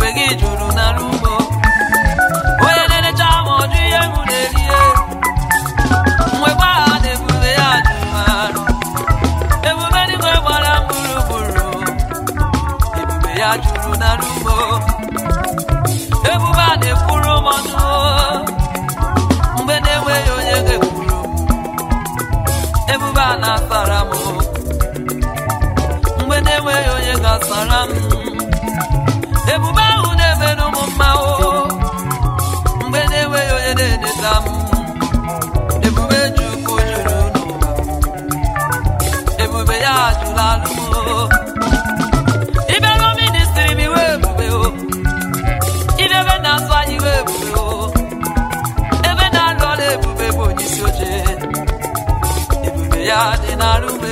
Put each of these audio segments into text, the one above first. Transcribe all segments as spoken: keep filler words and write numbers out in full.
ebube gị juru na rumo onye na-enecha ma ọjụ ihe mụ na-erie nwekwa ha na ebube ya juru arụ ebube n'igwe gbara gburugburu ebube ya juru na rumo ebube a na-ekwuru m ọnụ mgbe na-enweghị onye ga-ekwuru ebube a na-asara m mgbe na-enweghị onye ga-asara m ebube ahụ na-emerụ m mma mgbe na-enweghị onye na-edeta m ebube Chukwu juru n'ụwa ebube ya juru alụ ibero ministri m iwe ebube o idebe na-asụ anyị iwe ebube o ebe na-alụ ọrụ ebube bụ onye isi oche ebube ya dị n'arụ m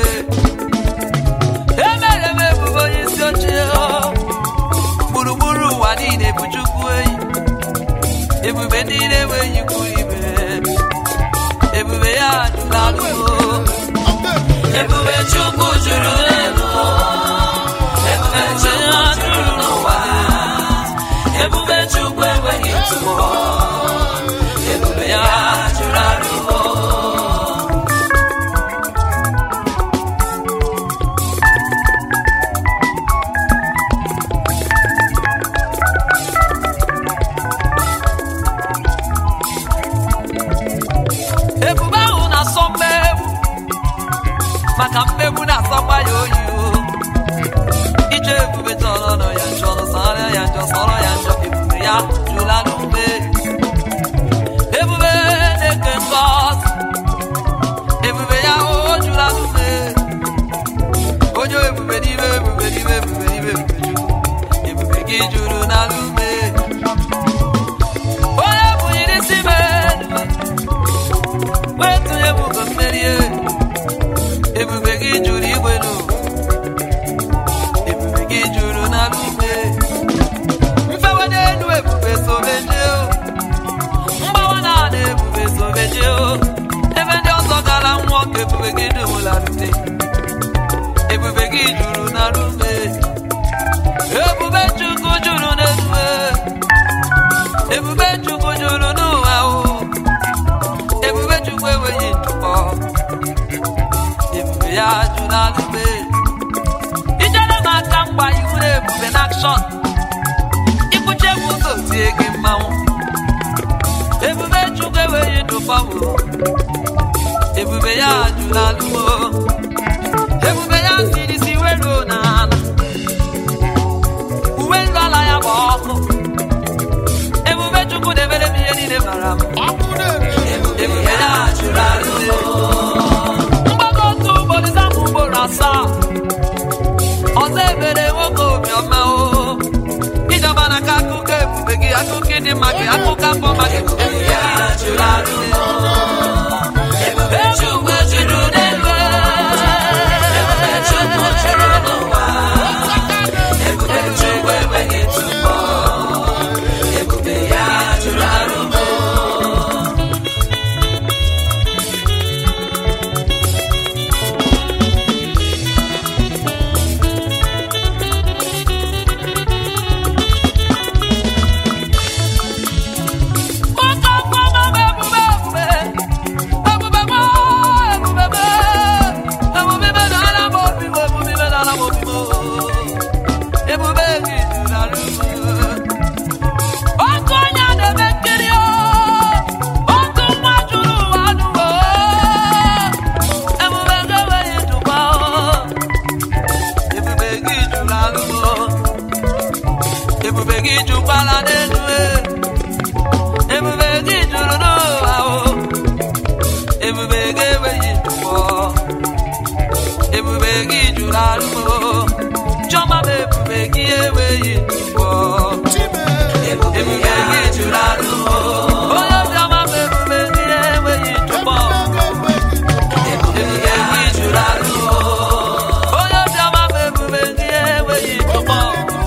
emere m ebube onye isi oche gburugburu ụwa niile bụ Chukwu eyi ebube niile enweghị ikwu ibe ebube ya juru alụ ebube Chukwu juru n'elu ebube Chukwu juru n'ụwa ebube Chukwu enweghị ntụpọ ebube ya juru alụ ebube ahụ na-asọ mmegbu maka mmegbu na-asọkwa ya oyi ije ebube tọrọ nọ ya njọ sọrọ ya njọ sọrọ ya njọ ebube ya jụla n'ume ebube na-eke ngọzi ebube ya o jụla n'ume onye ebube n'ime ebube n'ime ebube n'ime ebube Chukwu ebube gị juru na n'ume onye bụnyere isi menu wetunye ebube mmerie ebube gị juru igwe n'ụwa ebube gị juru na n'ume mfewe n'elu ebube sobeje mgbawa na-ana ebube sobeje ebe ndị ọzọ gara nwụọ ka ebube gị dumụla rute ebube gị juru na n'ume ebube Chukwu juru n'elu ebube Chukwu juru n'ụwa ebube Chukwu enweghị ntụpọ ebube ya juru n'alụme ijere m aka mgba ihu na ebube n'akshọn ikwuche m ụzọ tie gị mmanwụ ebube Chukwu enweghị ntụpọ ebube ya juru n'alụme ebube ya siri si weruo n'ala uwe nru ala ya bụ ọkụ ebube Chukwu debere m ihe niile mara m ebube ya juru alụ mgbago otu ugboro ịzapụ ugboro asaa ọzọ ebere nwoke obiọma o ijọba n'aka akụkọ ebube gị akụkọ ịdị mma gị akụkọ afọ mma gị ebube ya juru alụ ebube Chukwu juru n'elu ebube Chukwu juru n'ụwa ebube Chukwu enweghị ntụpọ ebube ya juru alụ ebube gị jukwala n'elu ebube gị juru n'ụwa ebube gị enweghị ntụpọ ebube gị juru alụ chiọma m ebube gị enweghị ntụpọ ebube gị juru alụ onye obiọma m ebube gị enweghị ntụpọ ebube gị juru alụ onye obiọma m ebube gị enweghị ntụpọ.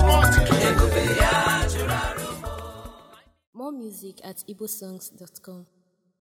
More music at igbosongs dot com.